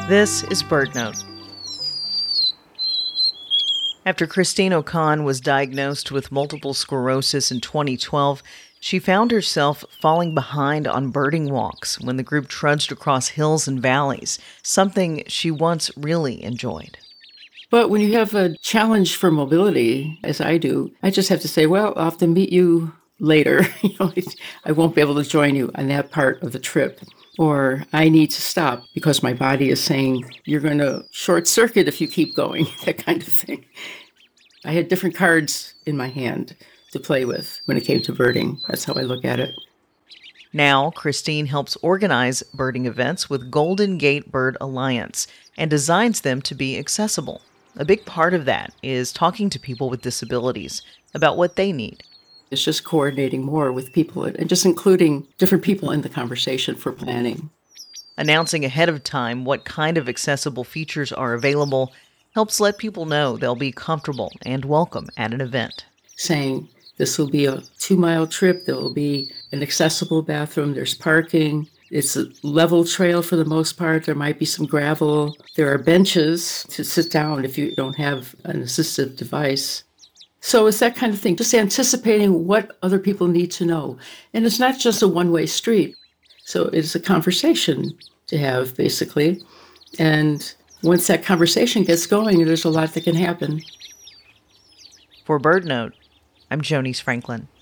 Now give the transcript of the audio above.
This is BirdNote. After Christine O'Con was diagnosed with multiple sclerosis in 2012, she found herself falling behind on birding walks when the group trudged across hills and valleys, something she once really enjoyed. But when you have a challenge for mobility, as I do, I just have to say, well, I'll have to meet you later. I won't be able to join you on that part of the trip. Or I need to stop because my body is saying, you're going to short circuit if you keep going, that kind of thing. I had different cards in my hand to play with when it came to birding. That's how I look at it. Now, Christine helps organize birding events with Golden Gate Bird Alliance and designs them to be accessible. A big part of that is talking to people with disabilities about what they need. It's just coordinating more with people and just including different people in the conversation for planning. Announcing ahead of time what kind of accessible features are available helps let people know they'll be comfortable and welcome at an event. Saying this will be a 2-mile trip, there will be an accessible bathroom, there's parking, it's a level trail for the most part, there might be some gravel, there are benches to sit down if you don't have an assistive device. So it's that kind of thing, just anticipating what other people need to know. And it's not just a one-way street. So it's a conversation to have, basically. And once that conversation gets going, there's a lot that can happen. For BirdNote, I'm Jonice Franklin.